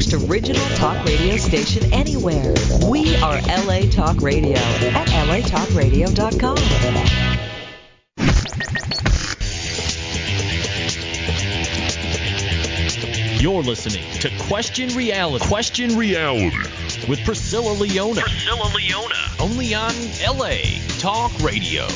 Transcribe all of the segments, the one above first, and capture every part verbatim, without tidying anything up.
most original talk radio station anywhere. We are L A Talk Radio at L A talk radio dot com. You're listening to Question Reality. Question Reality with Priscilla Leona. Priscilla Leona. Only on L A Talk Radio.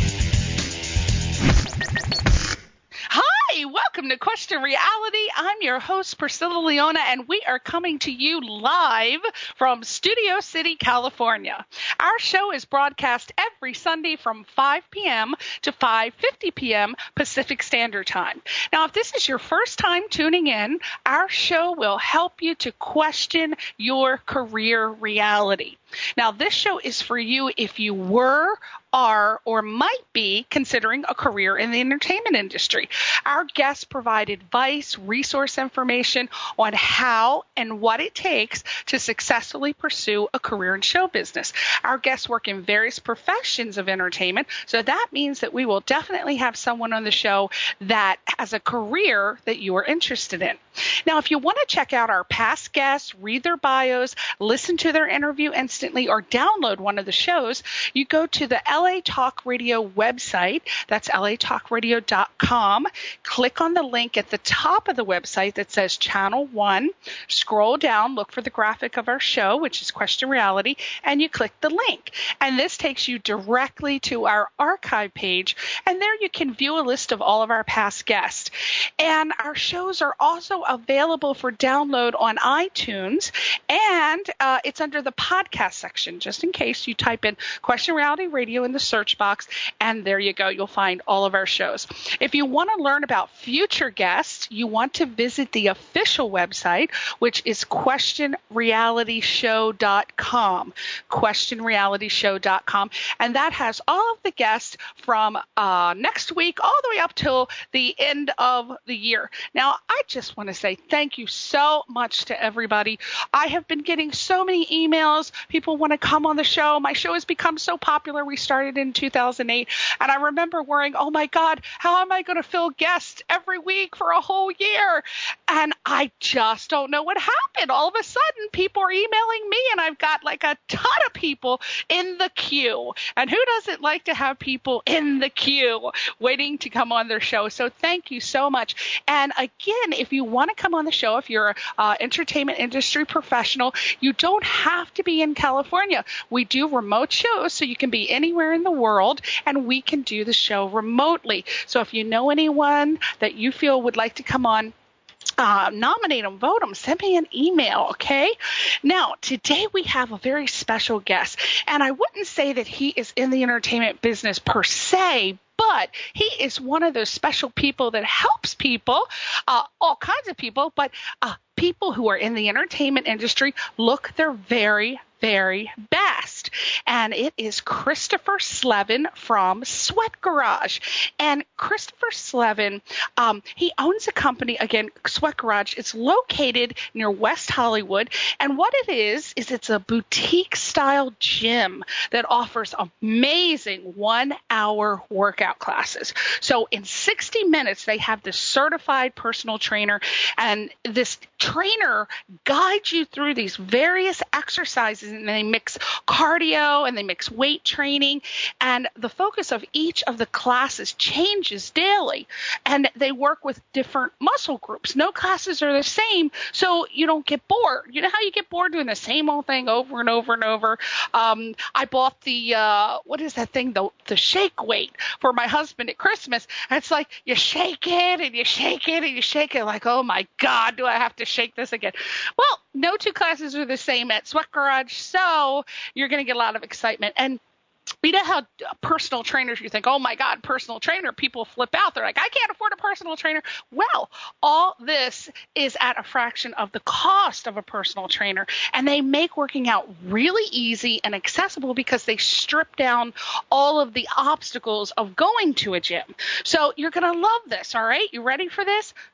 Hi, welcome to Question Reality. I'm your host, Priscilla Leona, and we are coming to you live from Studio City, California. Our show is broadcast every Sunday from five p.m. to five fifty p.m. Pacific Standard Time. Now, if this is your first time tuning in, our show will help you to question your career reality. Now, this show is for you if you were, are, or might be considering a career in the entertainment industry. Our guests provide advice, resource information on how and what it takes to successfully pursue a career in show business. Our guests work in various professions of entertainment, so that means that we will definitely have someone on the show that has a career that you are interested in. Now, if you want to check out our past guests, read their bios, listen to their interview instantly, or download one of the shows, you go to the L A Talk Radio website. That's L A talk radio dot com. Click on the link at the top of the website that says Channel one. Scroll down, look for the graphic of our show, which is Question Reality, and you click the link. And this takes you directly to our archive page, and there you can view a list of all of our past guests. And our shows are also available for download on iTunes, and uh, it's under the podcast section, just in case you type in Question Reality Radio in the search box, and there you go. You'll find all of our shows. If you want to learn about future guests, you want to visit the official website, which is question reality show dot com, question reality show dot com, and that has all of the guests from uh, next week all the way up till the end of the year. Now, I just want to say thank you so much to everybody. I have been getting so many emails. People want to come on the show. My show has become so popular. We started in two thousand eight, and I remember worrying, oh my God, how am I going to fill guests every week for a whole year? And I just don't know what happened. All of a sudden, people are emailing me, and I've got like a ton of people in the queue. And who doesn't like to have people in the queue waiting to come on their show? So thank you so much. And again, if you want to come on the show, if you're an uh, entertainment industry professional, you don't have to be in California. We do remote shows, so you can be anywhere in the world, and we can do the show remotely. So if you know anyone that you feel would like to come on, Uh, nominate them, vote them, send me an email, okay? Now, today we have a very special guest, and I wouldn't say that he is in the entertainment business per se, but he is one of those special people that helps people, uh, all kinds of people, but uh, people who are in the entertainment industry look their very, very best. And it is Christopher Slevin from Sweat Garage. And Christopher Slevin, um, he owns a company, again, Sweat Garage. It's located near West Hollywood. And what it is, is it's a boutique-style gym that offers amazing one-hour workout classes. So in sixty minutes, they have this certified personal trainer, and this trainer guides you through these various exercises, and they mix cardio and they mix weight training, and the focus of each of the classes changes daily, and they work with different muscle groups. No classes are the same, so you don't get bored. You know how you get bored doing the same old thing over and over and over? Um, I bought the, uh, what is that thing, the, the shake weight for my husband at Christmas, and it's like you shake it and you shake it and you shake it like, oh my God, do I have to shake this again? Well, no two classes are the same at Sweat Garage, so you're going to get a lot of excitement. And you know how personal trainers, you think, oh my God, personal trainer, people flip out. They're like, I can't afford a personal trainer. Well, all this is at a fraction of the cost of a personal trainer. And they make working out really easy and accessible because they strip down all of the obstacles of going to a gym. So you're going to love this. All right. You ready for this?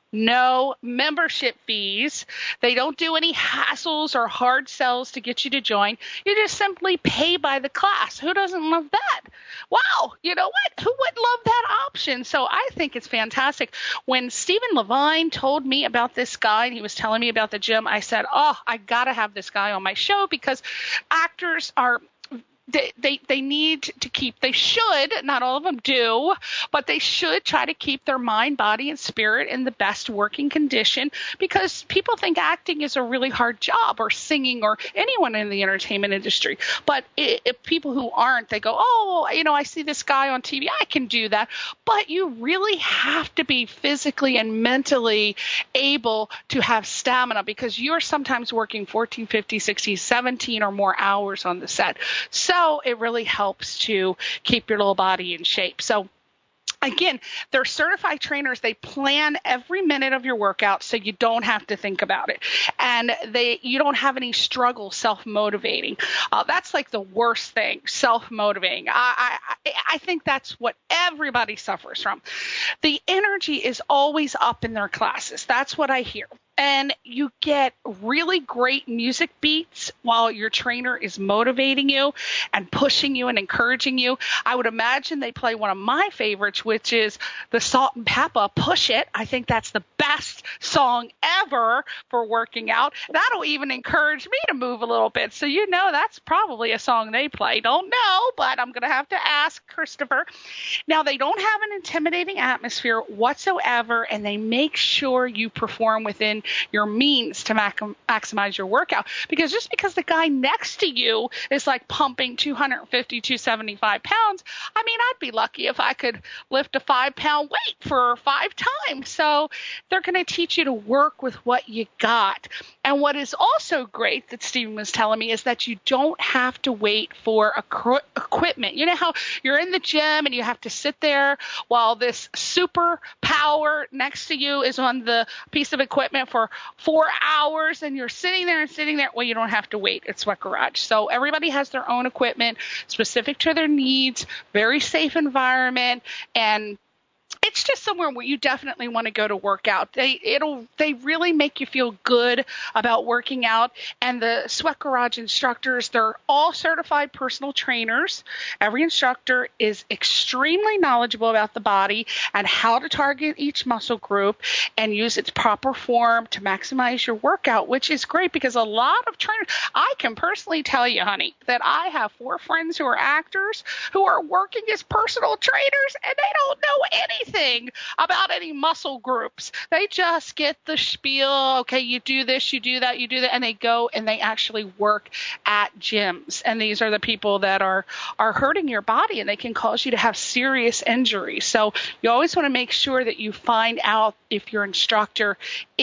no membership fees. They don't do any hassles or hard sells to get you to join. You just simply pay by the class. Who doesn't love that? Wow, you know what? Who would love that option? So I think it's fantastic. When Stephen Levine told me about this guy and he was telling me about the gym, I said, oh, I got to have this guy on my show because actors are They, they they need to keep, they should, not all of them do, but they should try to keep their mind, body, and spirit in the best working condition, because people think acting is a really hard job, or singing, or anyone in the entertainment industry. But if, if people who aren't, they go, oh, you know, I see this guy on T V, I can do that. But you really have to be physically and mentally able to have stamina, because you're sometimes working fourteen, fifteen, sixteen, seventeen or more hours on the set. So So it really helps to keep your little body in shape. So again, they're certified trainers. They plan every minute of your workout so you don't have to think about it. And they you don't have any struggle self-motivating. Uh, that's like the worst thing, self-motivating. I, I, I think that's what everybody suffers from. The energy is always up in their classes. That's what I hear. And you get really great music beats while your trainer is motivating you and pushing you and encouraging you. I would imagine they play one of my favorites, which is the Salt and Peppa, Push It. I think that's the best song ever for working out. That'll even encourage me to move a little bit. So you know that's probably a song they play. Don't know, but I'm going to have to ask Christopher. Now, they don't have an intimidating atmosphere whatsoever, and they make sure you perform within your means to mac- maximize your workout. Because just because the guy next to you is like pumping two fifty, two seventy-five pounds, I mean, I'd be lucky if I could lift a five pound weight for five times. So they're going to teach you to work with what you got. And what is also great that Stephen was telling me is that you don't have to wait for equ- equipment. You know how you're in the gym and you have to sit there while this super power next to you is on the piece of equipment for four hours and you're sitting there and sitting there. Well, you don't have to wait at Sweat Garage. So everybody has their own equipment specific to their needs, very safe environment, and it's just somewhere where you definitely want to go to work out. They it'll they really make you feel good about working out. And the Sweat Garage instructors, they're all certified personal trainers. Every instructor is extremely knowledgeable about the body and how to target each muscle group and use its proper form to maximize your workout, which is great because a lot of trainers, I can personally tell you, honey, that I have four friends who are actors who are working as personal trainers, and they don't know anything about any muscle groups. They just get the spiel. Okay, you do this, you do that, you do that, and they go and they actually work at gyms. And these are the people that are are hurting your body, and they can cause you to have serious injuries. So you always want to make sure that you find out if your instructor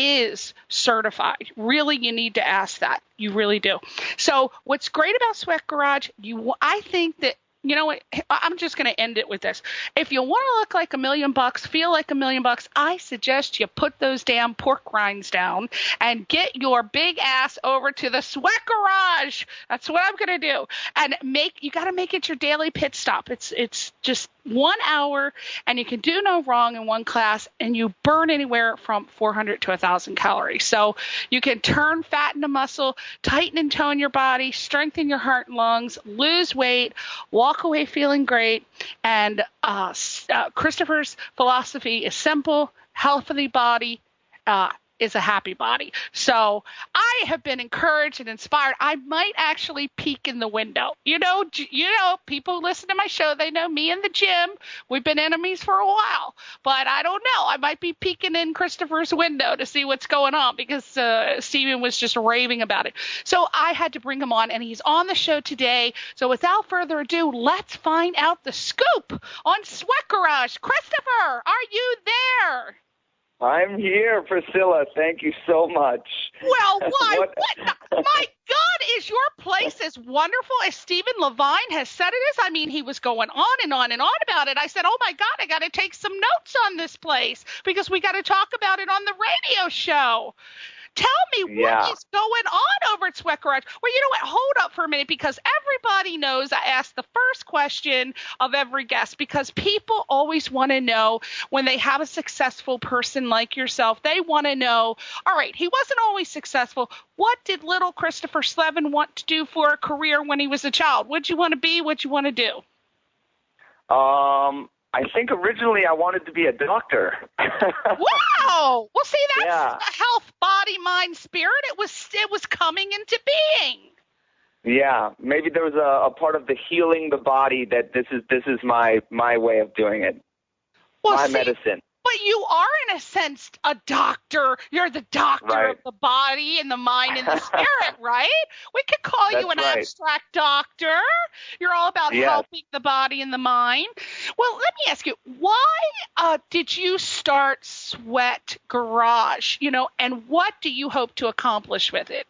is certified. Really, you need to ask that. You really do. So what's great about Sweat Garage, you I think that you know what? I'm just going to end it with this. If you want to look like a million bucks, feel like a million bucks, I suggest you put those damn pork rinds down and get your big ass over to the Sweat Garage. That's what I'm going to do. And make you got to make it your daily pit stop. It's it's just one hour, and you can do no wrong in one class, and you burn anywhere from four hundred to one thousand calories. So you can turn fat into muscle, tighten and tone your body, strengthen your heart and lungs, lose weight, walk away feeling great. And uh, uh, Christopher's philosophy is simple: healthy body uh, is a happy body. So I have been encouraged and inspired. I might actually peek in the window. You know, you know, people who listen to my show, they know me in the gym. We've been enemies for a while, but I don't know. I might be peeking in Christopher's window to see what's going on because uh, Stephen was just raving about it. So I had to bring him on, and he's on the show today. So without further ado, let's find out the scoop on Sweat Garage. Christopher, are you there? I'm here, Priscilla. Thank you so much. Well, why? what? what? My God, is your place as wonderful as Stephen Levine has said it is? I mean, he was going on and on and on about it. I said, oh, my God, I got to take some notes on this place because we got to talk about it on the radio show. Tell me Yeah. what is going on over at Sweat Garage. Well, you know what? Hold up for a minute, because everybody knows I ask the first question of every guest, because people always want to know when they have a successful person like yourself, they want to know, all right, he wasn't always successful. What did little Christopher Slevin want to do for a career when he was a child? What'd you want to be? What'd you want to do? Um, I think originally I wanted to be a doctor. Wow! Well, see, that's Yeah. health, body, mind, spirit. It was it was coming into being. Yeah, maybe there was a, a part of the healing the body that this is this is my my way of doing it. Well, my see, medicine. But you are, in a sense, a doctor. You're the doctor Right. of the body and the mind and the spirit, right? We could call you That's an right. abstract doctor. You're all about Yes. helping the body and the mind. Well, let me ask you, why uh, did you start Sweat Garage? You know, and what do you hope to accomplish with it?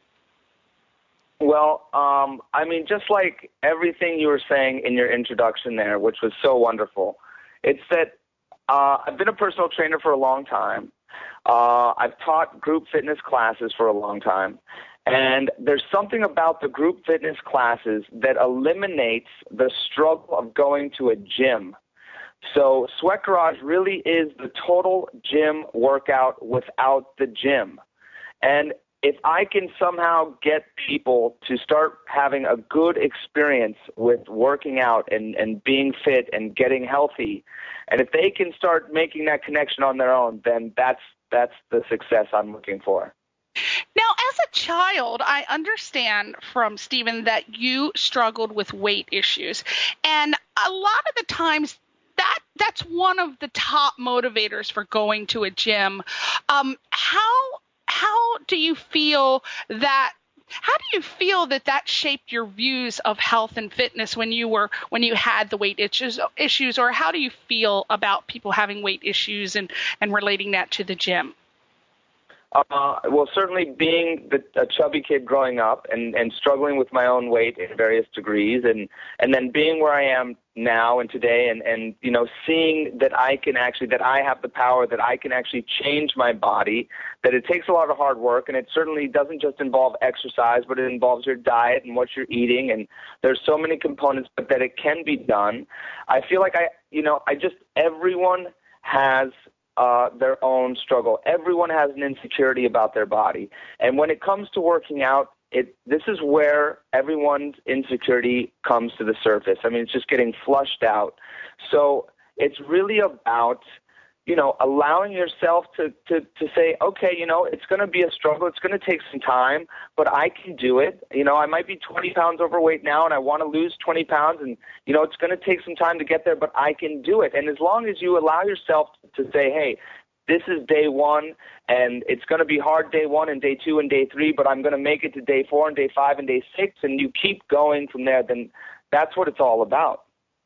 Well, um, I mean, just like everything you were saying in your introduction there, which was so wonderful, it's that uh, I've been a personal trainer for a long time. Uh, I've taught group fitness classes for a long time. And there's something about the group fitness classes that eliminates the struggle of going to a gym. So Sweat Garage really is the total gym workout without the gym. And if I can somehow get people to start having a good experience with working out and, and being fit and getting healthy, and if they can start making that connection on their own, then that's that's the success I'm looking for. Now, as a child, I understand from Stephen that you struggled with weight issues. And a lot of the times, that that's one of the top motivators for going to a gym. Um, how how do you feel that How do you feel that that shaped your views of health and fitness when you were when you had the weight issues, issues or how do you feel about people having weight issues and, and relating that to the gym? Uh, well, certainly being the, a chubby kid growing up and, and struggling with my own weight in various degrees, and, and then being where I am now and today, and, and you know, seeing that I can actually, that I have the power, that I can actually change my body, that it takes a lot of hard work, and it certainly doesn't just involve exercise, but it involves your diet and what you're eating, and there's so many components, but that it can be done. I feel like I, you know, I just, everyone has Uh, their own struggle. Everyone has an insecurity about their body. And when it comes to working out, it this is where everyone's insecurity comes to the surface. I mean, it's just getting flushed out. So it's really about, you know, allowing yourself to, to, to say, okay, you know, it's going to be a struggle. It's going to take some time, but I can do it. You know, I might be twenty pounds overweight now and I want to lose twenty pounds, and, you know, it's going to take some time to get there, but I can do it. And as long as you allow yourself to say, hey, this is day one, and it's going to be hard day one and day two and day three, but I'm going to make it to day four and day five and day six, and you keep going from there, then that's what it's all about.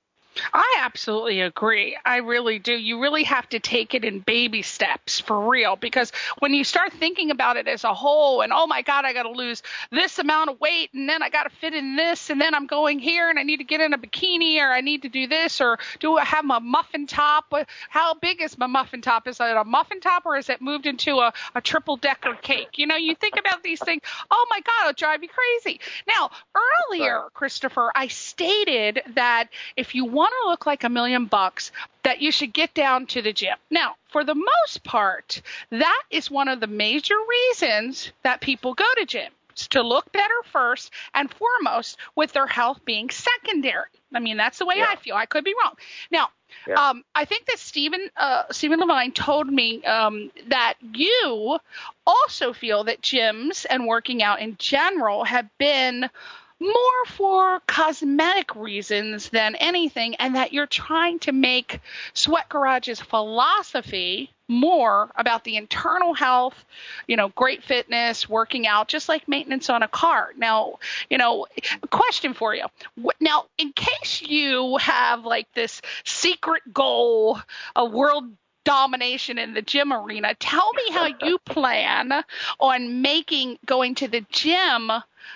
I absolutely agree. I really do. You really have to take it in baby steps for real, because when you start thinking about it as a whole and, oh, my God, I got to lose this amount of weight and then I got to fit in this and then I'm going here and I need to get in a bikini or I need to do this or do I have my muffin top? How big is my muffin top? Is it a muffin top or is it moved into a, a triple decker cake? You know, you think about these things. Oh, my God, it'll drive you crazy. Now, earlier, Christopher, I stated that if you want want to look like a million bucks, that you should get down to the gym. Now, for the most part, that is one of the major reasons that people go to gyms, to look better first and foremost, with their health being secondary. I mean, that's the way yeah. I feel. I could be wrong. Now, yeah. um, I think that Stephen, uh, Stephen Levine told me um, that you also feel that gyms and working out in general have been more for cosmetic reasons than anything, and that you're trying to make Sweat Garage's philosophy more about the internal health, you know, great fitness, working out, just like maintenance on a car. Now, you know, a question for you. Now, in case you have like this secret goal, a world domination in the gym arena, tell me how you plan on making going to the gym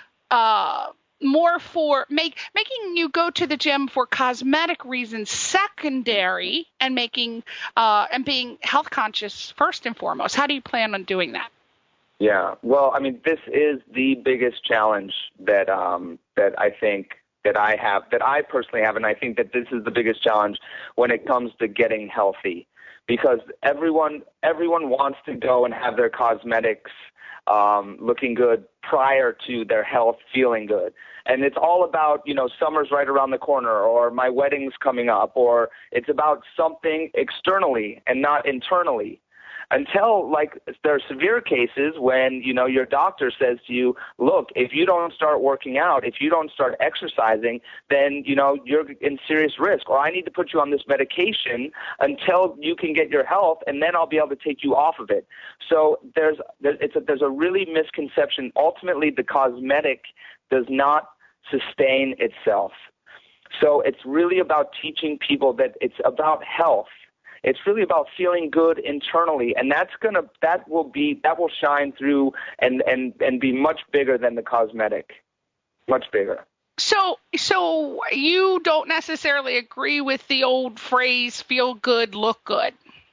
uh more for make making you go to the gym for cosmetic reasons secondary, and making uh and being health conscious first and foremost. How do you plan on doing that? Yeah. Well, I mean, this is the biggest challenge that um, that I think that I have, that I personally have, and I think that this is the biggest challenge when it comes to getting healthy, because everyone everyone wants to go and have their cosmetics um, looking good prior to their health feeling good. And it's all about, you know, summer's right around the corner, or my wedding's coming up, or it's about something externally and not internally. Until, like, there are severe cases when, you know, your doctor says to you, look, if you don't start working out, if you don't start exercising, then, you know, you're in serious risk, or I need to put you on this medication until you can get your health, and then I'll be able to take you off of it. So there's there's, it's a, there's a really misconception. Ultimately, the cosmetic does not sustain itself. So it's really about teaching people that it's about health. It's really about feeling good internally, and that's gonna that will be that will shine through and and and be much bigger than the cosmetic, much bigger. So, so you don't necessarily agree with the old phrase "feel good, look good."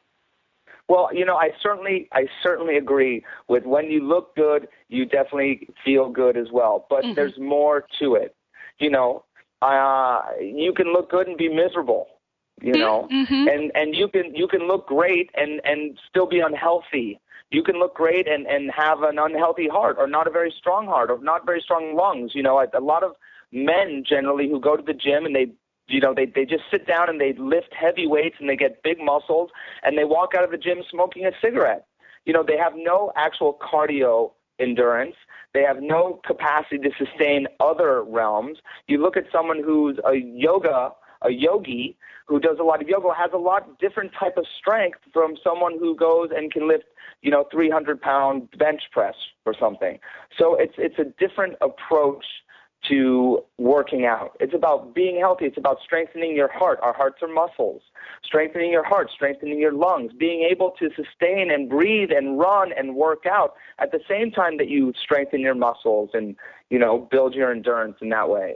Well, you know, I certainly I certainly agree with when you look good, you definitely feel good as well. But mm-hmm. there's more to it. You know, uh, you can look good and be miserable. You know, mm-hmm. and, and you can you can look great and, and still be unhealthy. You can look great and, and have an unhealthy heart, or not a very strong heart, or not very strong lungs. You know, a lot of men generally who go to the gym and they, you know, they, they just sit down and they lift heavy weights and they get big muscles and they walk out of the gym smoking a cigarette. You know, they have no actual cardio endurance. They have no capacity to sustain other realms. You look at someone who's a yoga a yogi who does a lot of yoga has a lot different type of strength from someone who goes and can lift, you know, three hundred pound bench press or something. So it's it's a different approach to working out. It's about being healthy. It's about strengthening your heart. Our hearts are muscles. Strengthening your heart, strengthening your lungs, being able to sustain and breathe and run and work out at the same time that you strengthen your muscles and, you know, build your endurance in that way.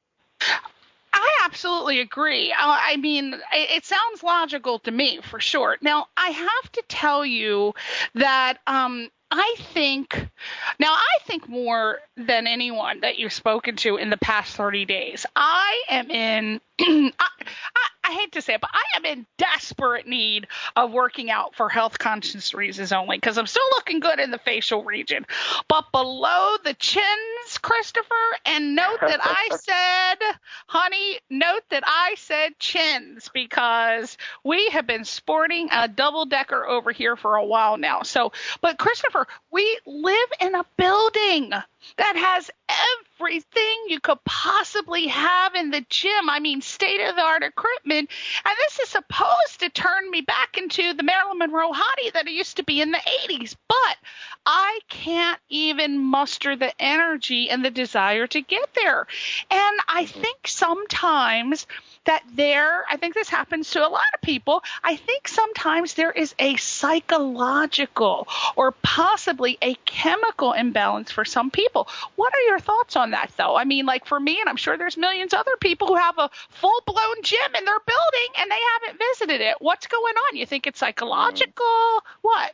I absolutely agree. Uh, I mean, it, it sounds logical to me, for sure. Now, I have to tell you that um, I think – now, I think more than anyone that you've spoken to in the past thirty days, I am in – I, I, I hate to say it, but I am in desperate need of working out for health conscious reasons only, because I'm still looking good in the facial region. But below the chins, Christopher, and note that I said, honey, note that I said chins, because we have been sporting a double decker over here for a while now. So, but Christopher, we live in a building that has everything you could possibly have in the gym. I mean, state-of-the-art equipment. And this is supposed to turn me back into the Marilyn Monroe hottie that I used to be in the eighties. But I can't even muster the energy and the desire to get there. And I think sometimes that there, I think this happens to a lot of people, I think sometimes there is a psychological or possibly a chemical imbalance for some people. What are your thoughts on that, though? I mean, like for me, and I'm sure there's millions of other people who have a full-blown gym in their building and they haven't visited it. What's going on? You think it's psychological? What?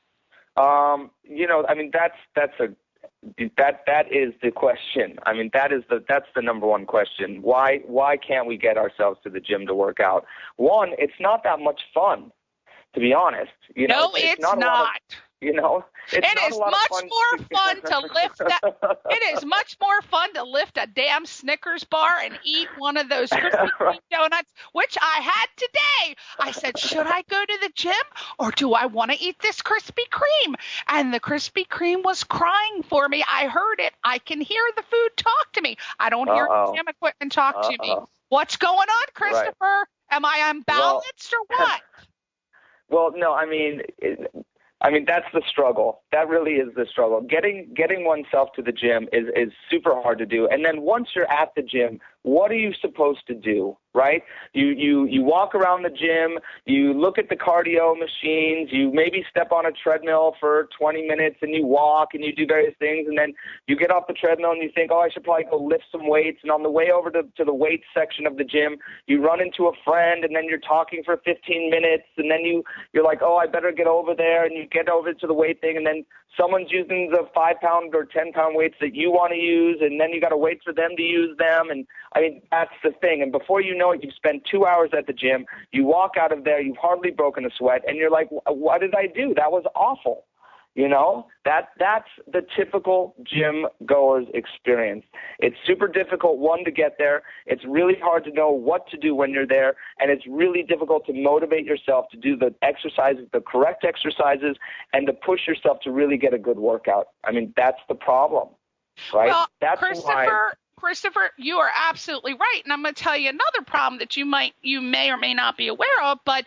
Um, you know, I mean, that's that's a that that is the question. I mean, that is the that's the number one question. Why why can't we get ourselves to the gym to work out? One, it's not that much fun, to be honest. You know, no, it's, it's not. not. Of, you know, it's it not is a lot much of fun. more fun to lift that. It is much more fun to lift a damn Snickers bar and eat one of those Krispy Kreme donuts, which I had today. I said, should I go to the gym or do I want to eat this Krispy Kreme? And the Krispy Kreme was crying for me. I heard it. I can hear the food talk to me. I don't hear Uh-oh. the gym equipment talk Uh-oh. to me. What's going on, Christopher? Right. Am I unbalanced well, or what? Well, no, I mean, it, I mean that's the struggle. That really is the struggle. Getting getting oneself to the gym is is super hard to do. And then once you're at the gym, what are you supposed to do, right? You, you, you walk around the gym, you look at the cardio machines, you maybe step on a treadmill for twenty minutes and you walk and you do various things, and then you get off the treadmill and you think, oh, I should probably go lift some weights, and on the way over to, to the weights section of the gym, you run into a friend and then you're talking for fifteen minutes, and then you, you're like, oh, I better get over there, and you get over to the weight thing, and then someone's using the five pound or ten pound weights that you want to use, and then you got to wait for them to use them. And I mean, that's the thing. And before you know it, you've spent two hours at the gym, you walk out of there, you've hardly broken a sweat, and you're like, what did I do? That was awful. You know, that that's the typical gym goer's experience. It's super difficult, one, to get there. It's really hard to know what to do when you're there, and it's really difficult to motivate yourself to do the exercises, the correct exercises, and to push yourself to really get a good workout. I mean, that's the problem, right? Well, that's Christopher, why. Christopher, you are absolutely right, and I'm going to tell you another problem that you might, you may or may not be aware of, but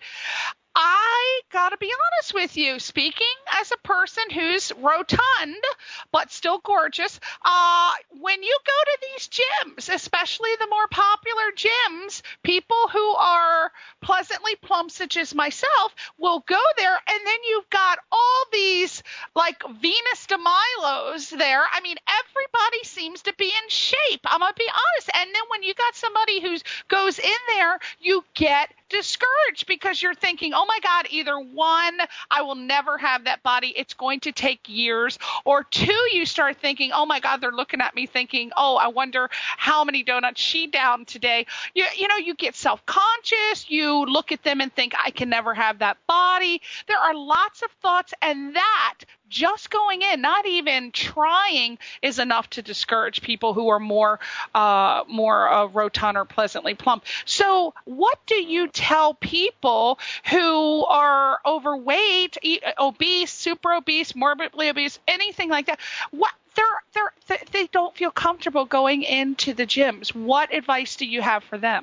I got to be honest with you, speaking as a person who's rotund but still gorgeous, uh, when you go to these gyms, especially the more popular gyms, people who are pleasantly plump, such as myself, will go there, and then you've got all these, like, Venus de Milos there. I mean, everybody seems to be in shape. I'm going to be honest. And then when you got somebody who goes in there, you get discouraged because you're thinking, oh my God, either one, I will never have that body, it's going to take years, or two, you start thinking, oh my God, they're looking at me thinking, oh, I wonder how many donuts she downed today. You, you know, you get self-conscious, you look at them and think, I can never have that body. There are lots of thoughts, and that just going in, not even trying, is enough to discourage people who are more uh, more uh, rotund or pleasantly plump. So what do you tell people who are overweight, obese, super obese, morbidly obese, anything like that? What they're, they're, they don't feel comfortable going into the gyms. What advice do you have for them?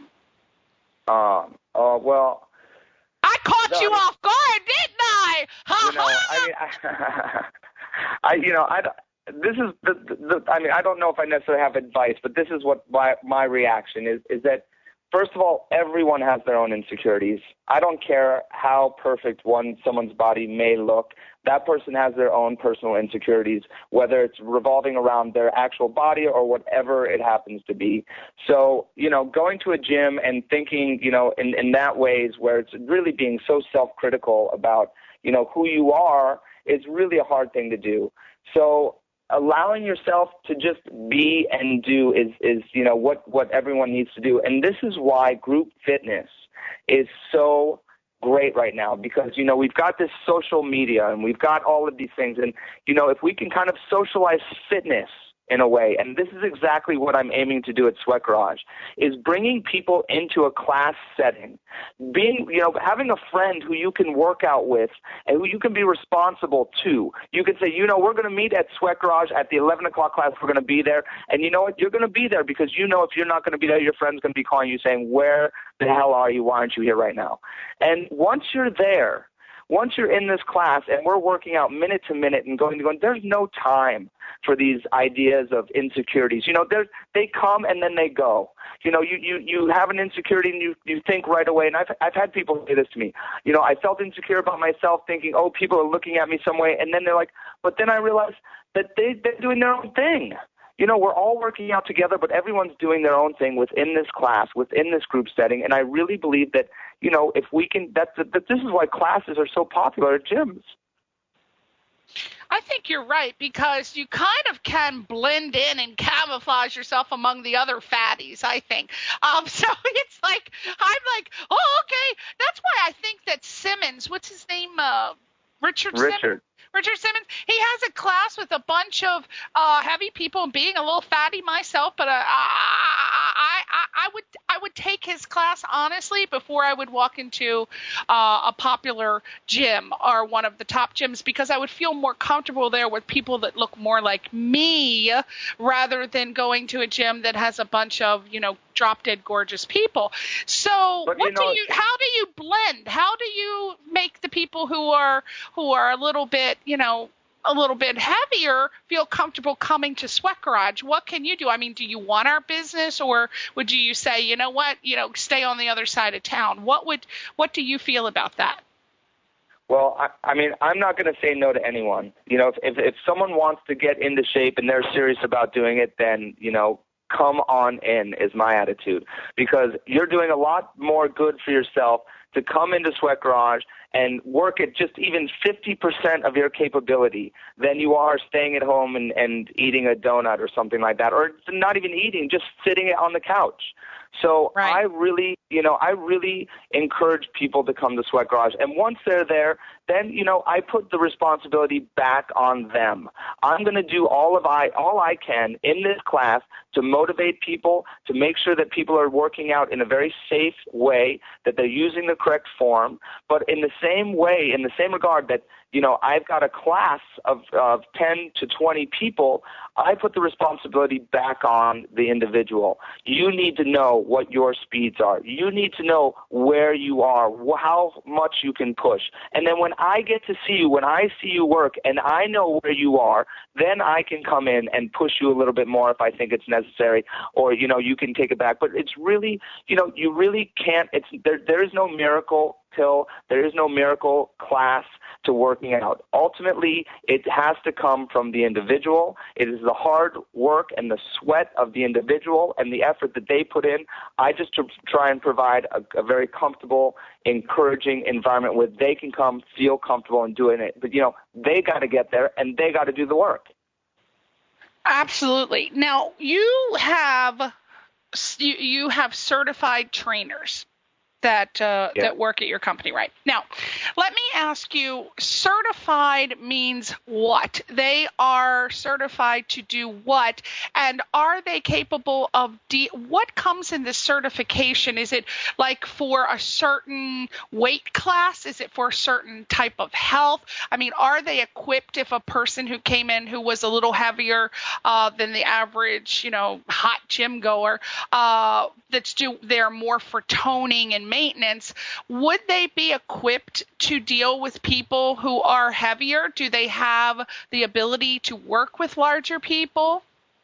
Um. Uh, well, I caught no, you I mean, off guard, didn't I? Ha you know, I mean, I, I you know, I this is the, the, the. I mean, I don't know if I necessarily have advice, but this is what my my reaction is. Is that, first of all, everyone has their own insecurities. I don't care how perfect one someone's body may look. That person has their own personal insecurities, whether it's revolving around their actual body or whatever it happens to be. So, you know, going to a gym and thinking, you know, in, in that ways where it's really being so self-critical about, you know, who you are is really a hard thing to do. So allowing yourself to just be and do is, is you know, what, what everyone needs to do. And this is why group fitness is so great right now, because, you know, we've got this social media and we've got all of these things. And, you know, if we can kind of socialize fitness in a way, and this is exactly what I'm aiming to do at Sweat Garage, is bringing people into a class setting, being, you know, having a friend who you can work out with and who you can be responsible to. You can say, you know, we're going to meet at Sweat Garage at the eleven o'clock class. We're going to be there. And you know what? You're going to be there because you know if you're not going to be there, your friend's going to be calling you saying, where the hell are you? Why aren't you here right now? And once you're there, once you're in this class and we're working out minute to minute and going to going, there's no time for these ideas of insecurities. You know, there's, they come and then they go. You know, you, you, you have an insecurity and you, you think right away, and I've, I've had people say this to me, you know, I felt insecure about myself thinking, oh, people are looking at me some way, and then they're like, but then I realized that they, they're doing their own thing. You know, we're all working out together, but everyone's doing their own thing within this class, within this group setting. And I really believe that, you know, if we can, that, that this is why classes are so popular at gyms. I think you're right, because you kind of can blend in and camouflage yourself among the other fatties, I think. Um, so it's like, I'm like, oh, okay. That's why I think that Simmons, what's his name? Uh, Richard Simmons? Richard. Richard Simmons, he has a class with a bunch of uh, heavy people, and being a little fatty myself, but uh, I, I, I would I would take his class honestly before I would walk into uh, a popular gym or one of the top gyms, because I would feel more comfortable there with people that look more like me rather than going to a gym that has a bunch of, you know, drop dead gorgeous people. So but what you know, do you how do you blend? How do you make the people who are who are a little bit, you know, a little bit heavier feel comfortable coming to Sweat Garage? What can you do? I mean, do you want our business, or would you say, you know what, you know, stay on the other side of town? What would, what do you feel about that? Well, I, I mean, I'm not going to say no to anyone. You know, if, if if someone wants to get into shape and they're serious about doing it, then, you know, come on in is my attitude, because you're doing a lot more good for yourself to come into Sweat Garage and work at just even fifty percent of your capability than you are staying at home and, and eating a donut or something like that, or not even eating, just sitting on the couch. So right. I really, you know, I really encourage people to come to Sweat Garage. And once they're there, then, you know, I put the responsibility back on them. I'm going to do all of I, all I can in this class to motivate people, to make sure that people are working out in a very safe way, that they're using the correct form, but in the same way, in the same regard that, you know, I've got a class of, of ten to twenty people, I put the responsibility back on the individual. You need to know what your speeds are. You need to know where you are, how much you can push. And then when I get to see you, when I see you work and I know where you are, then I can come in and push you a little bit more if I think it's necessary, or, you know, you can take it back. But it's really, you know, you really can't, it's there, there is no miracle pill. There is no miracle class to working out. Ultimately, it has to come from the individual. It is the hard work and the sweat of the individual and the effort that they put in. I just try and provide a, a very comfortable, encouraging environment where they can come, feel comfortable in doing it. But, you know, they got to get there and they got to do the work. Absolutely. Now, you have you, you have certified trainers that uh, yeah. that work at your company, right? Now, let me ask you, certified means what? They are certified to do what? And are they capable of, de- what comes in the certification? Is it like for a certain weight class? Is it for a certain type of health? I mean, are they equipped if a person who came in who was a little heavier uh, than the average, you know, hot gym goer, uh, that's do, they're more for toning and maintenance, would they be equipped to deal with people who are heavier? Do they have the ability to work with larger people?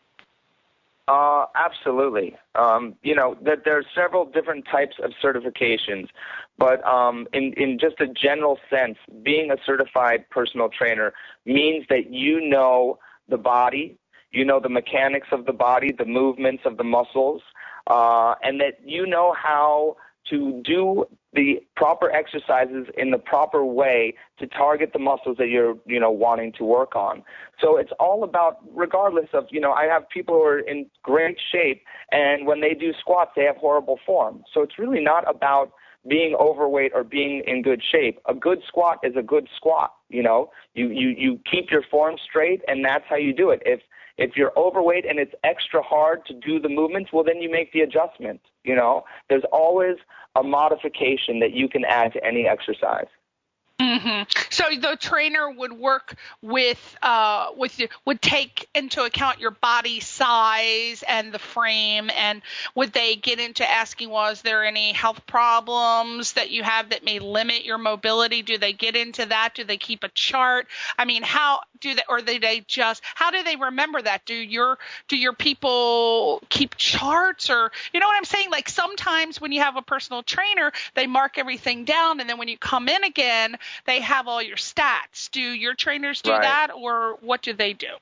Uh, absolutely. Um, you know, that there are several different types of certifications, but um, in, in just a general sense, being a certified personal trainer means that you know the body, you know the mechanics of the body, the movements of the muscles, uh, and that you know how to do the proper exercises in the proper way to target the muscles that you're, you know, wanting to work on. So it's all about, regardless of, you know, I have people who are in great shape, and when they do squats, they have horrible form. So it's really not about being overweight or being in good shape. A good squat is a good squat, you know. You, you, you keep your form straight, and that's how you do it. If If you're overweight and it's extra hard to do the movements, well, then you make the adjustment, you know. There's always a modification that you can add to any exercise. Mm-hmm. So the trainer would work with, uh, with you, would take into account your body size and the frame, and would they get into asking, well, is there any health problems that you have that may limit your mobility? Do they get into that? Do they keep a chart? I mean, how do they, or do they just, how do they remember that? Do your, do your people keep charts, or, you know what I'm saying? Like sometimes when you have a personal trainer, they mark everything down, and then when you come in again, they have all your stats. Do your trainers do right. that, or what do they do?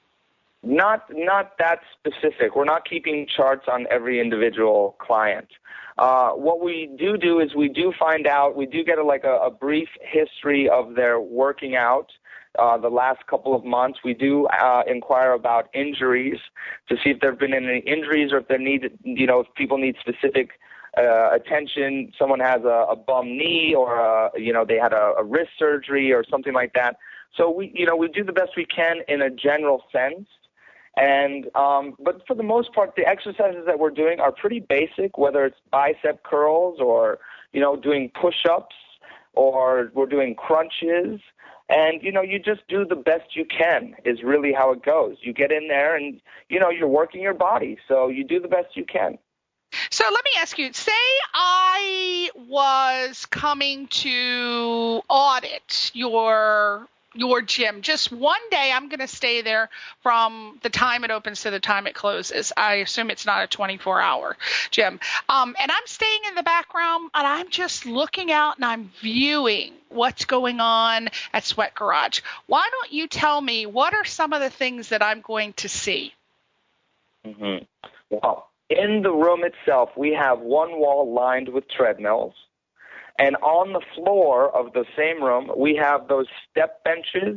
Not not that specific. We're not keeping charts on every individual client. Uh, what we do do is we do find out, we do get a, like a, a brief history of their working out uh, the last couple of months. We do uh, inquire about injuries to see if there have been any injuries, or if there need, you know, if people need specific Uh, attention, someone has a, a bum knee, or a, you know, they had a, a wrist surgery or something like that. So we, you know, we do the best we can in a general sense. And um, but for the most part, the exercises that we're doing are pretty basic, whether it's bicep curls or, you know, doing push-ups, or we're doing crunches. And, you know, you just do the best you can is really how it goes. You get in there and, you know, you're working your body. So you do the best you can. So let me ask you, say I was coming to audit your your gym. Just one day I'm going to stay there from the time it opens to the time it closes. I assume it's not a twenty-four hour gym. Um, and I'm staying in the background and I'm just looking out and I'm viewing what's going on at Sweat Garage. Why don't you tell me what are some of the things that I'm going to see? Mm-hmm. Well, in the room itself, we have one wall lined with treadmills. And on the floor of the same room, we have those step benches,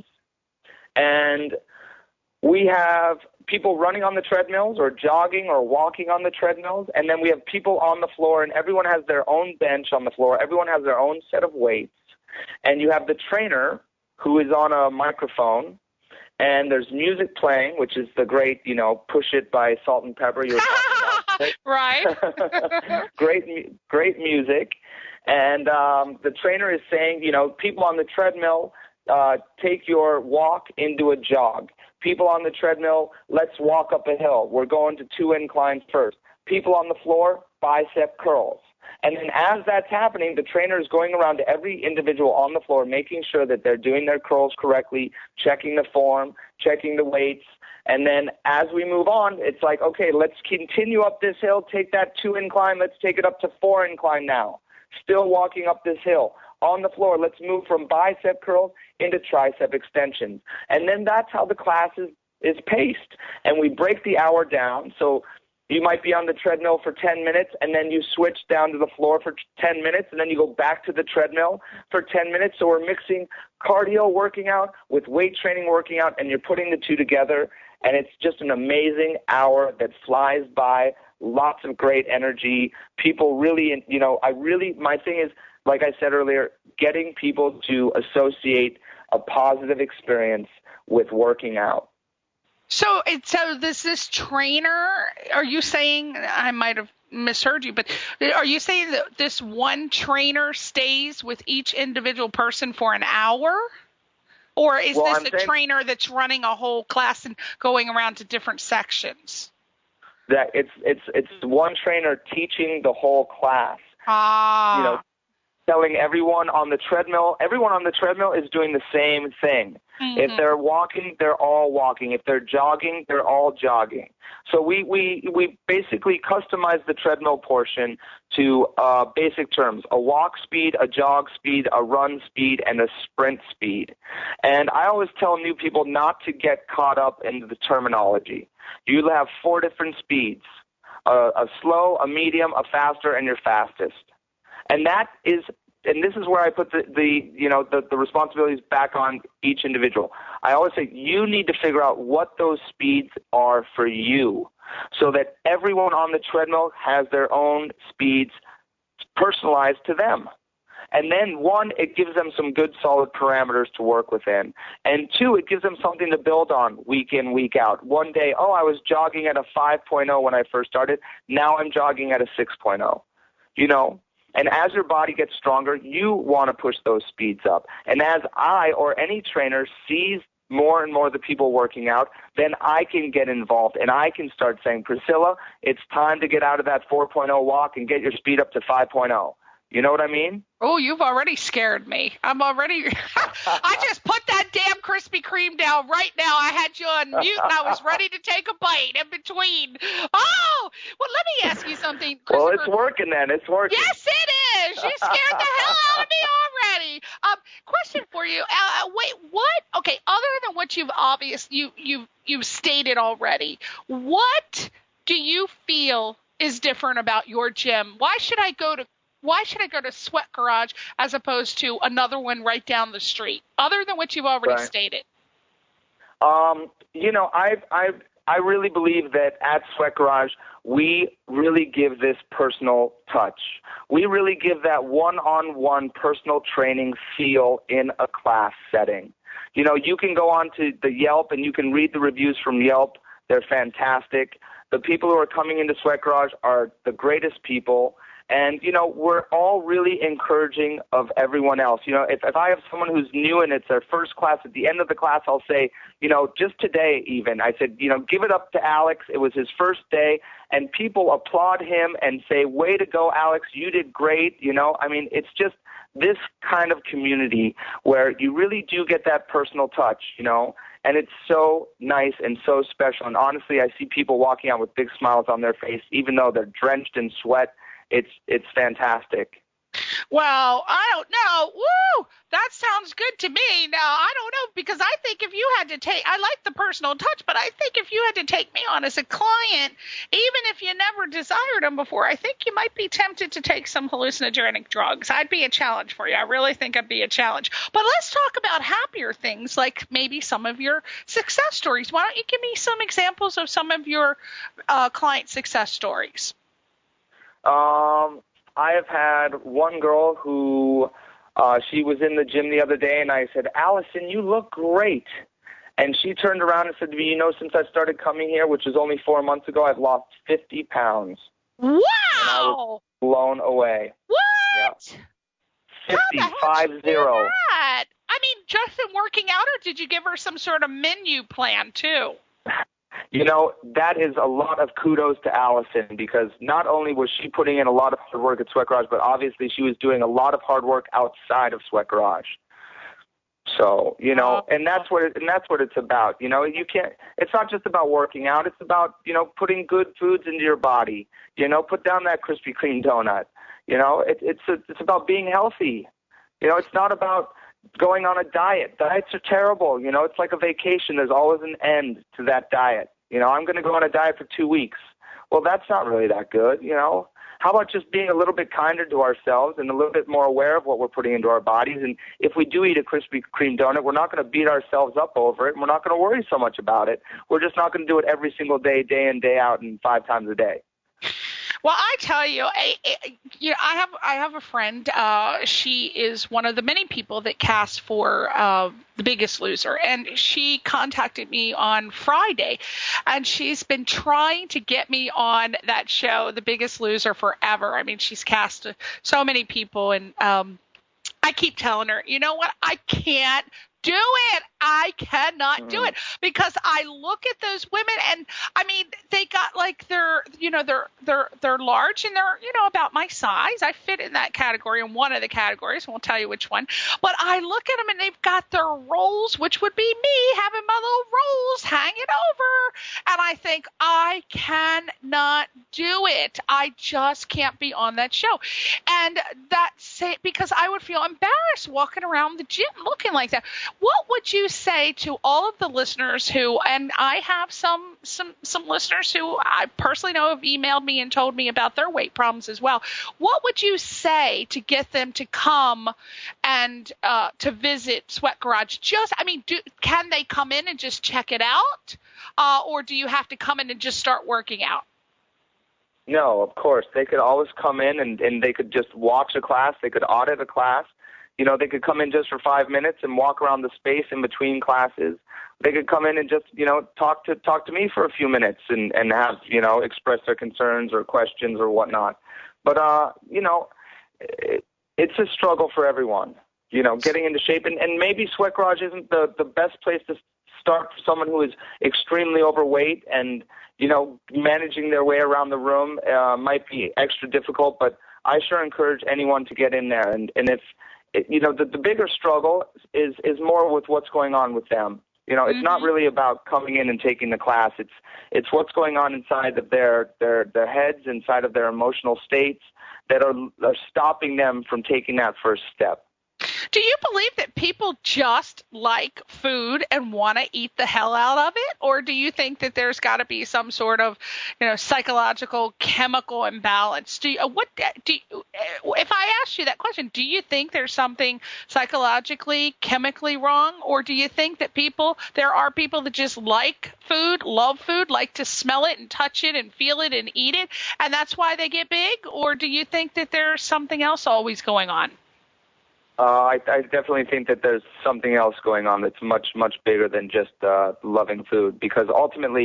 and we have people running on the treadmills or jogging or walking on the treadmills, and then we have people on the floor, and everyone has their own bench on the floor. Everyone has their own set of weights, and you have the trainer who is on a microphone, and there's music playing, which is the great, you know, Push It by Salt and Pepper. You were talking about. Right. great, great music. And um, the trainer is saying, you know, people on the treadmill, uh, take your walk into a jog. People on the treadmill, let's walk up a hill. We're going to two inclines first. People on the floor, bicep curls. And then as that's happening, the trainer is going around to every individual on the floor, making sure that they're doing their curls correctly, checking the form, checking the weights. And then as we move on, it's like, okay, let's continue up this hill, take that two incline, let's take it up to four incline now. Still walking up this hill. On the floor, let's move from bicep curls into tricep extensions. And then that's how the class is, is paced. And we break the hour down. So you might be on the treadmill for ten minutes, and then you switch down to the floor for ten minutes, and then you go back to the treadmill for ten minutes. So we're mixing cardio working out with weight training working out, and you're putting the two together. And it's just an amazing hour that flies by. Lots of great energy. People really, you know, I really, my thing is, like I said earlier, getting people to associate a positive experience with working out. So, it, so this this trainer, are you saying, I might have misheard you, but are you saying that this one trainer stays with each individual person for an hour? Or is well, this I'm a saying, trainer that's running a whole class and going around to different sections? That it's it's it's one trainer teaching the whole class. Ah. You know, telling everyone on the treadmill, everyone on the treadmill is doing the same thing. Mm-hmm. If they're walking, they're all walking. If they're jogging, they're all jogging. So we we, we basically customize the treadmill portion to uh, basic terms: a walk speed, a jog speed, a run speed, and a sprint speed. And I always tell new people not to get caught up in the terminology. You have four different speeds: a, a slow, a medium, a faster, and your fastest. And that is, and this is where I put the, the you know, the, the responsibilities back on each individual. I always say you need to figure out what those speeds are for you so that everyone on the treadmill has their own speeds personalized to them. And then, one, it gives them some good, solid parameters to work within. And two, it gives them something to build on week in, week out. One day, oh, I was jogging at a five point oh when I first started. Now I'm jogging at a six point oh. You know? And as your body gets stronger, you want to push those speeds up. And as I or any trainer sees more and more of the people working out, then I can get involved and I can start saying, Priscilla, it's time to get out of that four point oh walk and get your speed up to five point oh. You know what I mean? Oh, you've already scared me. I'm already – I just put that damn Krispy Kreme down right now. I had you on mute, and I was ready to take a bite in between. Oh, well, let me ask you something. Well, it's working then. It's working. Yes, it is. You scared the hell out of me already. Um, question for you. Uh, wait, what – okay, other than what you've obvious you, you, you've stated already, what do you feel is different about your gym? Why should I go to Why should I go to Sweat Garage as opposed to another one right down the street, other than what you've already right. stated? Um, you know, I I I really believe that at Sweat Garage we really give this personal touch. We really give that one-on-one personal training feel in a class setting. You know, you can go on to the Yelp and you can read the reviews from Yelp. They're fantastic. The people who are coming into Sweat Garage are the greatest people. And, you know, we're all really encouraging of everyone else. You know, if, if I have someone who's new and it's their first class, at the end of the class, I'll say, you know, just today even, I said, you know, give it up to Alex. It was his first day. And people applaud him and say, way to go, Alex. You did great. You know, I mean, it's just this kind of community where you really do get that personal touch, you know, and it's so nice and so special. And honestly, I see people walking out with big smiles on their face, even though they're drenched in sweat. It's it's fantastic. Well, I don't know. Woo! That sounds good to me. Now, I don't know, because I think if you had to take, I like the personal touch, but I think if you had to take me on as a client, even if you never desired them before, I think you might be tempted to take some hallucinogenic drugs. I'd be a challenge for you. I really think I'd be a challenge. But let's talk about happier things, like maybe some of your success stories. Why don't you give me some examples of some of your uh, client success stories? Um, I have had one girl who, uh, she was in the gym the other day, and I said, Allison, you look great. And she turned around and said to me, you know, since I started coming here, which was only four months ago, I've lost fifty pounds. Wow. And I was blown away. What? Yeah. fifty, five zero. That? I mean, just in working out, or did you give her some sort of menu plan too? You know, that is a lot of kudos to Allison, because not only was she putting in a lot of hard work at Sweat Garage, but obviously she was doing a lot of hard work outside of Sweat Garage. So, you know, and that's what it, and that's what it's about. You know, you can't, it's not just about working out. It's about, you know, putting good foods into your body. You know, put down that Krispy Kreme donut. You know, it, it's a, it's about being healthy. You know, it's not about going on a diet. Diets are terrible. You know, it's like a vacation. There's always an end to that diet. You know, I'm going to go on a diet for two weeks. Well, that's not really that good, you know. How about just being a little bit kinder to ourselves and a little bit more aware of what we're putting into our bodies? And if we do eat a Krispy Kreme donut, we're not going to beat ourselves up over it, and we're not going to worry so much about it. We're just not going to do it every single day, day in, day out, and five times a day. Well, I tell you, I, I, you know, I have I have a friend. Uh, she is one of the many people that cast for uh, The Biggest Loser, and she contacted me on Friday, and she's been trying to get me on that show, The Biggest Loser, forever. I mean, she's cast so many people, and um, I keep telling her, you know what, I can't do it. I cannot do it, because I look at those women, and I mean, they got like they're, you know, they're they're they're large, and they're, you know, about my size. I fit in that category, in one of the categories. I won't tell you which one, but I look at them, and they've got their rolls, which would be me having my little rolls hanging over, and I think I cannot do it. I just can't be on that show, and that's it, because I would feel embarrassed walking around the gym looking like that. What would you say to all of the listeners who, and I have some some some listeners who I personally know have emailed me and told me about their weight problems as well. What would you say to get them to come and uh, to visit Sweat Garage? Just, I mean, do, can they come in and just check it out, uh, or do you have to come in and just start working out? No, of course. They could always come in and, and they could just watch a class. They could audit a class. You know, they could come in just for five minutes and walk around the space in between classes. They could come in and just, you know, talk to talk to me for a few minutes and, and have, you know, express their concerns or questions or whatnot. But, uh, you know, it, it's a struggle for everyone, you know, getting into shape. And, and maybe Sweat Garage isn't the, the best place to start for someone who is extremely overweight, and, you know, managing their way around the room uh, might be extra difficult. But I sure encourage anyone to get in there. And, and if, It, you know, the, the bigger struggle is, is more with what's going on with them. You know, it's mm-hmm. not really about coming in and taking the class. It's it's what's going on inside of their, their, their heads, inside of their emotional states that are, are stopping them from taking that first step. Do you believe that people just like food and want to eat the hell out of it? Or do you think that there's got to be some sort of, you know, psychological chemical imbalance? Do you, what, do you, if I asked you that question, do you think there's something psychologically, chemically wrong? Or do you think that people, there are people that just like food, love food, like to smell it and touch it and feel it and eat it, and that's why they get big? Or do you think that there's something else always going on? Uh, I, I definitely think that there's something else going on that's much, much bigger than just uh, loving food, because ultimately,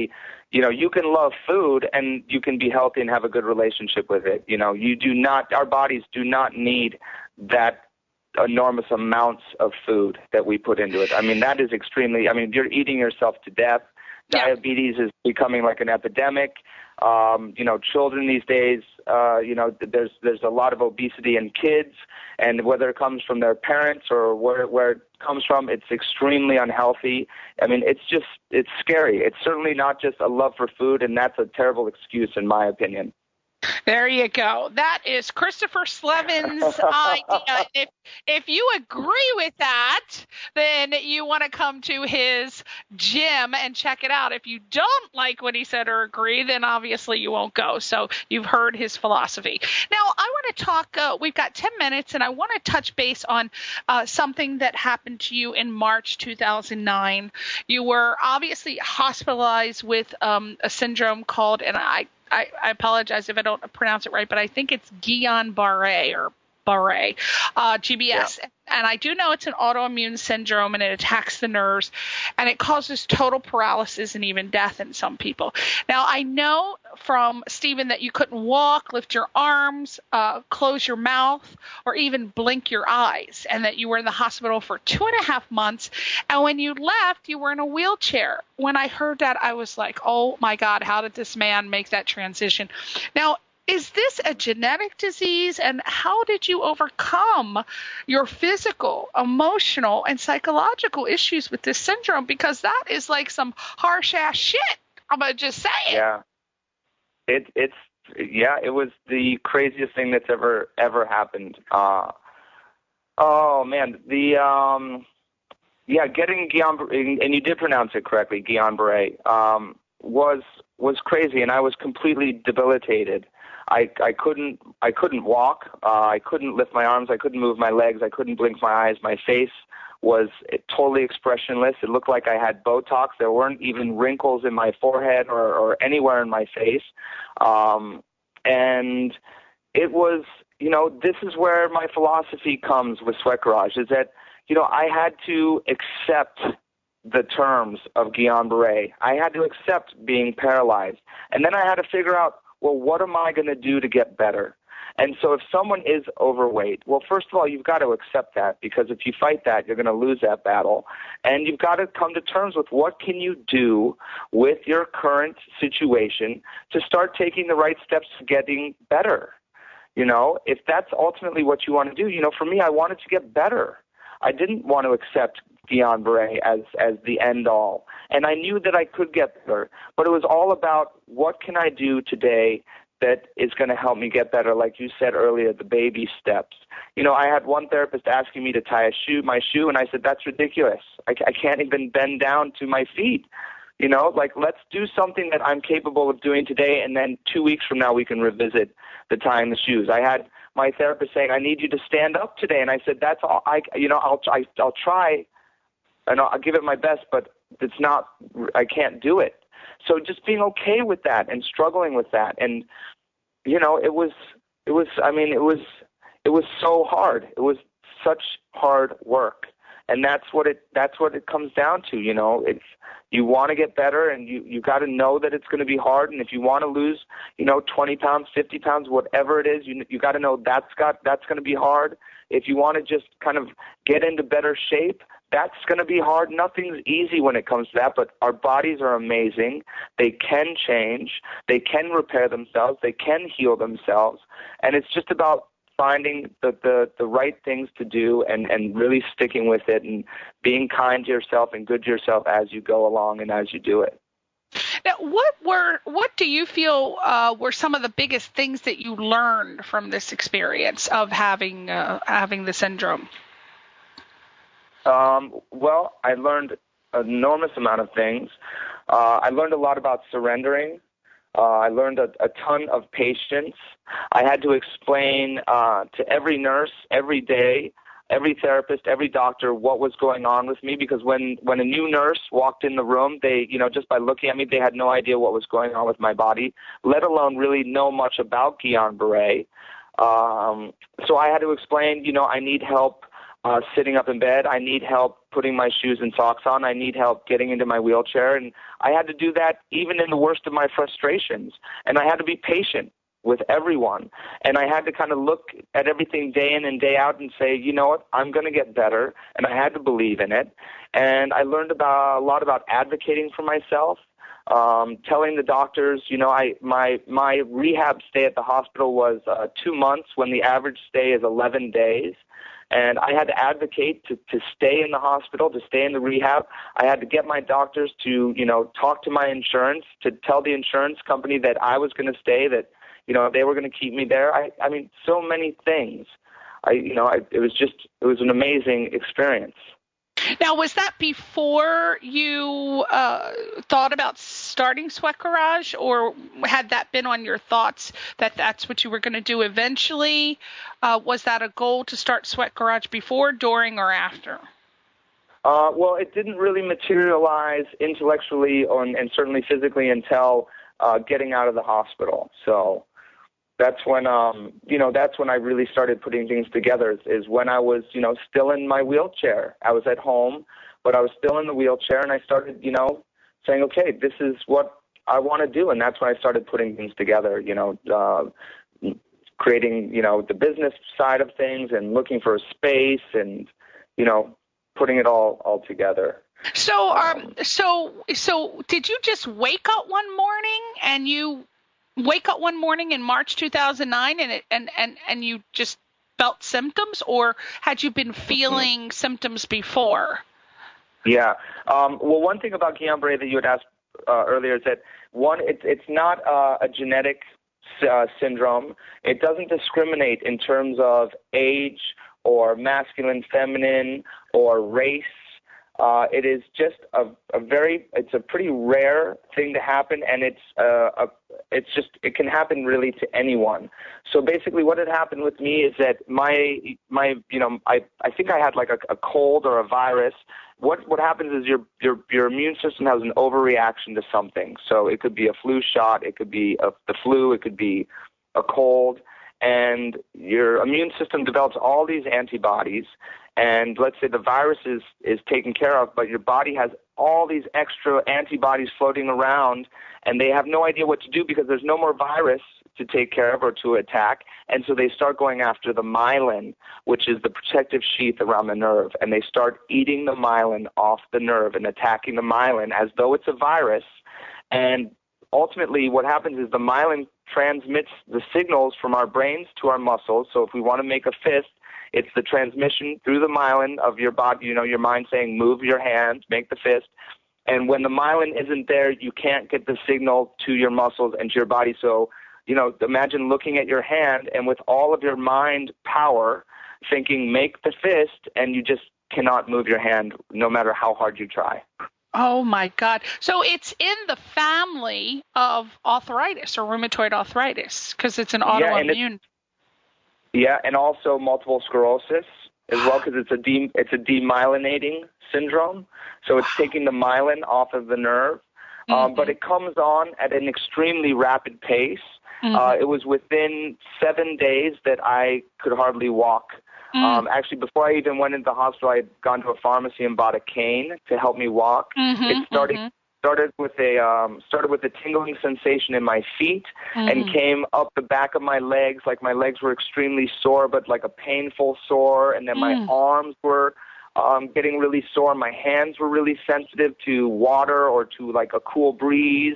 you know, you can love food and you can be healthy and have a good relationship with it. You know, you do not, our bodies do not need that enormous amounts of food that we put into it. I mean, that is extremely, I mean, you're eating yourself to death. Yeah. Diabetes is becoming like an epidemic. Um, you know, children these days, uh, you know, there's there's a lot of obesity in kids, and whether it comes from their parents or where where it comes from, it's extremely unhealthy. I mean, it's just, it's scary. It's certainly not just a love for food, and that's a terrible excuse in my opinion. There you go. That is Christopher Slevin's idea. If if you agree with that, then you want to come to his gym and check it out. If you don't like what he said or agree, then obviously you won't go. So you've heard his philosophy. Now, I want to talk, uh, we've got ten minutes, and I want to touch base on uh, something that happened to you in March two thousand nine. You were obviously hospitalized with um, a syndrome called, and I I, I apologize if I don't pronounce it right, but I think it's Guillain-Barré or Barré, uh, G B S. Yeah. And I do know it's an autoimmune syndrome, and it attacks the nerves, and it causes total paralysis and even death in some people. Now, I know from Stephen that you couldn't walk, lift your arms, uh, close your mouth, or even blink your eyes, and that you were in the hospital for two and a half months. And when you left, you were in a wheelchair. When I heard that, I was like, oh, my God, how did this man make that transition? Now, is this a genetic disease, and how did you overcome your physical, emotional, and psychological issues with this syndrome? Because that is like some harsh-ass shit. I'm going to just say it. Yeah. It, it's, yeah, it was the craziest thing that's ever, ever happened. Uh, oh, man. The, um, yeah, getting Guillain-Barré, and you did pronounce it correctly, Guillain-Barré, um, was, was crazy, and I was completely debilitated. I, I couldn't I couldn't walk. Uh, I couldn't lift my arms. I couldn't move my legs. I couldn't blink my eyes. My face was totally expressionless. It looked like I had Botox. There weren't even wrinkles in my forehead or, or anywhere in my face. Um, and it was, you know, this is where my philosophy comes with Sweat Garage, is that, you know, I had to accept the terms of Guillain-Barré. I had to accept being paralyzed. And then I had to figure out, well, what am I going to do to get better? And so if someone is overweight, well, first of all, you've got to accept that, because if you fight that, you're going to lose that battle. And you've got to come to terms with what can you do with your current situation to start taking the right steps to getting better. You know, if that's ultimately what you want to do, you know, for me, I wanted to get better. I didn't want to accept Guillain-Barré as, as the end all. And I knew that I could get better, but it was all about what can I do today that is going to help me get better, like you said earlier, the baby steps. You know, I had one therapist asking me to tie a shoe, my shoe, and I said, that's ridiculous. I, I can't even bend down to my feet. You know, like, let's do something that I'm capable of doing today, and then two weeks from now we can revisit the tying the shoes. I had my therapist saying, I need you to stand up today, and I said, that's all I, you know, I'll, I, I'll try, and I'll, I'll give it my best, but it's not, I can't do it. So just being okay with that and struggling with that. And, you know, it was, it was, I mean, it was, it was so hard. It was such hard work. And that's what it, that's what it comes down to. You know, it's, you want to get better, and you, you got to know that it's going to be hard. And if you want to lose, you know, twenty pounds, fifty pounds, whatever it is, you, you got to know that's got, that's going to be hard. If you want to just kind of get into better shape, that's going to be hard. Nothing's easy when it comes to that, but our bodies are amazing. They can change. They can repair themselves. They can heal themselves. And it's just about finding the, the, the right things to do and, and really sticking with it and being kind to yourself and good to yourself as you go along and as you do it. Now, what were what do you feel uh, were some of the biggest things that you learned from this experience of having uh, having the syndrome? Um, well, I learned an enormous amount of things. Uh, I learned a lot about surrendering. Uh, I learned a, a ton of patience. I had to explain uh, to every nurse every day, every therapist, every doctor what was going on with me, because when, when a new nurse walked in the room, they, you know, just by looking at me, they had no idea what was going on with my body, let alone really know much about Guillain-Barré. Um, so I had to explain, you know, I need help uh, sitting up in bed. I need help putting my shoes and socks on. I need help getting into my wheelchair. And I had to do that even in the worst of my frustrations. And I had to be patient with everyone. And I had to kind of look at everything day in and day out and say, you know what, I'm going to get better. And I had to believe in it. And I learned about a lot about advocating for myself, um, telling the doctors, you know, I my my rehab stay at the hospital was uh, two months when the average stay is eleven days. And I had to advocate to, to stay in the hospital, to stay in the rehab. I had to get my doctors to, you know, talk to my insurance, to tell the insurance company that I was going to stay, that, you know, they were going to keep me there. I, I mean, so many things. I, you know, I, it was just, it was an amazing experience. Now, was that before you uh, thought about starting Sweat Garage, or had that been on your thoughts that that's what you were going to do eventually? Uh, was that a goal to start Sweat Garage before, during, or after? Uh, well, it didn't really materialize intellectually or, and certainly physically until uh, getting out of the hospital. So that's when, um, you know, that's when I really started putting things together, is, is when I was, you know, still in my wheelchair. I was at home, but I was still in the wheelchair, and I started, you know, saying, okay, this is what I want to do. And that's when I started putting things together, you know, uh, creating, you know, the business side of things and looking for a space and, you know, putting it all, all together. So, um, so, so did you just wake up one morning and you wake up one morning in March two thousand nine and it, and, and, and you just felt symptoms, or had you been feeling mm-hmm. symptoms before? Yeah. Um, well, one thing about Guillain-Barré that you had asked uh, earlier is that, one, it's, it's not uh, a genetic uh, syndrome. It doesn't discriminate in terms of age or masculine, feminine, or race. Uh, it is just a, a very, it's a pretty rare thing to happen, and it's uh, a, it's just, it can happen really to anyone. So basically what had happened with me is that my, my, you know, I, I think I had like a, a cold or a virus. What, what happens is your, your, your immune system has an overreaction to something. So it could be a flu shot, it could be a, the flu, it could be a cold, and your immune system develops all these antibodies. And let's say the virus is, is taken care of, but your body has all these extra antibodies floating around, and they have no idea what to do because there's no more virus to take care of or to attack. And so they start going after the myelin, which is the protective sheath around the nerve, and they start eating the myelin off the nerve and attacking the myelin as though it's a virus. And ultimately what happens is the myelin transmits the signals from our brains to our muscles. So if we want to make a fist, it's the transmission through the myelin of your body, you know, your mind saying, move your hand, make the fist. And when the myelin isn't there, you can't get the signal to your muscles and to your body. So, you know, imagine looking at your hand and with all of your mind power thinking, make the fist, and you just cannot move your hand no matter how hard you try. Oh, my God. So it's in the family of arthritis or rheumatoid arthritis because it's an autoimmune. Yeah, and, yeah, and also multiple sclerosis as well, because it's a de- it's a demyelinating syndrome. So it's taking the myelin off of the nerve, mm-hmm. um, but it comes on at an extremely rapid pace. Mm-hmm. Uh, it was within seven days that I could hardly walk. Mm. Um, actually, before I even went into the hospital, I had gone to a pharmacy and bought a cane to help me walk. Mm-hmm, it started mm-hmm. started with a um, started with a tingling sensation in my feet, mm-hmm. and came up the back of my legs. Like my legs were extremely sore, but like a painful sore. And then mm. my arms were um, getting really sore. My hands were really sensitive to water or to like a cool breeze.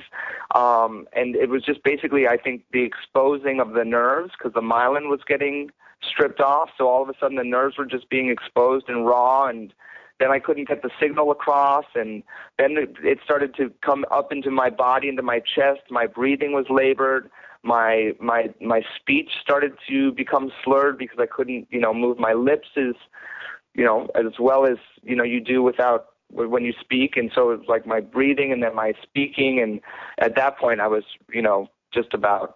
Um, and it was just basically, I think, the exposing of the nerves because the myelin was getting stripped off, so all of a sudden the nerves were just being exposed and raw, and then I couldn't get the signal across, and then it started to come up into my body, into my chest. My breathing was labored. My my my speech started to become slurred because I couldn't, you know, move my lips as, you know, as well as, you know, you do without when you speak, and so it was like my breathing and then my speaking, and at that point I was, you know, just about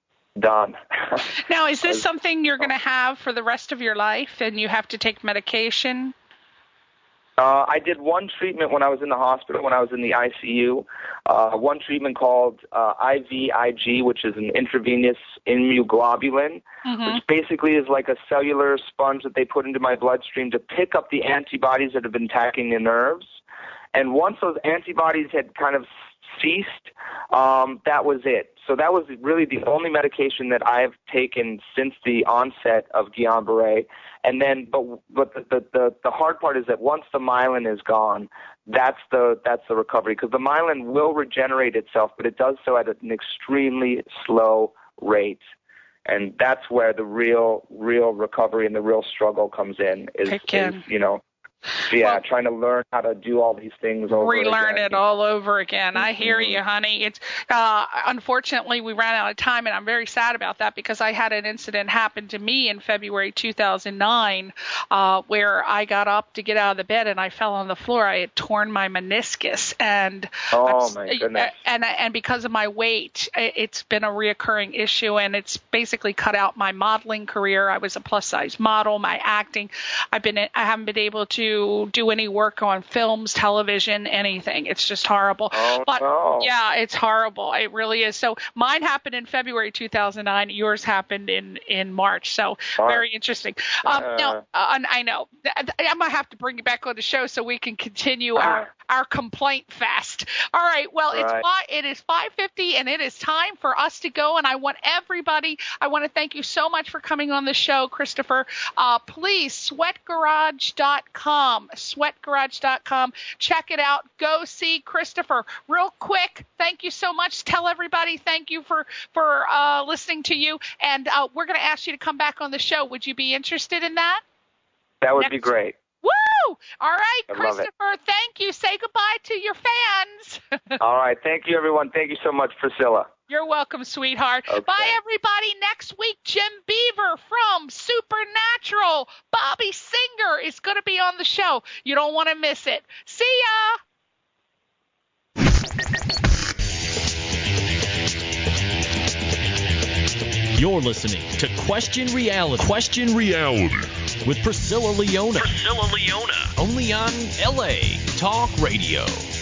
done. Now, is this something you're going to have for the rest of your life and you have to take medication? Uh, I did one treatment when I was in the hospital, when I was in the I C U, uh, one treatment called uh, I V I G, which is an intravenous immunoglobulin, Mm-hmm. which basically is like a cellular sponge that they put into my bloodstream to pick up the antibodies that have been attacking the nerves. And once those antibodies had kind of ceased, um, that was it. So that was really the only medication that I've taken since the onset of Guillain-Barré. And then, but but the, the the the hard part is that once the myelin is gone, that's the that's the recovery, because the myelin will regenerate itself, but it does so at an extremely slow rate. And that's where the real real recovery and the real struggle comes in. Is, is you know. Yeah, well, trying to learn how to do all these things over relearn again. it all over again. I hear you, honey. It's uh, unfortunately we ran out of time, and I'm very sad about that, because I had an incident happen to me in February two thousand nine uh, where I got up to get out of the bed and I fell on the floor. I had torn my meniscus, and oh my goodness. And and because of my weight, it's been a reoccurring issue, and it's basically cut out my modeling career. I was a plus size model. My acting, I've been I haven't been able to do any work on films, television, anything. It's just horrible. Oh, but no. yeah, it's horrible. It really is. So mine happened in February two thousand nine. Yours happened in, in March. So March. Very interesting. Um, uh, now, uh, I know. I'm going to have to bring you back on the show so we can continue our, our complaint fest. All right. Well, right. it's five, it is five fifty, and it is time for us to go. And I want everybody, I want to thank you so much for coming on the show, Christopher. Uh, please, sweat garage dot com. sweat garage dot com. Check it out. Go see Christopher. Real quick, thank you so much. Tell everybody thank you for, for uh, listening to you. And uh, we're going to ask you to come back on the show. Would you be interested in that? That would Next be great. Woo! All right, I Christopher, thank you. Say goodbye to your fans. All right. Thank you, everyone. Thank you so much, Priscilla. You're welcome, sweetheart. Okay. Bye, everybody. Next week, Jim Beaver from Supernatural. Bobby Singer is going to be on the show. You don't want to miss it. See ya. You're listening to Question Reality. Question Reality with Priscilla Leona. Priscilla Leona. Only on L A Talk Radio.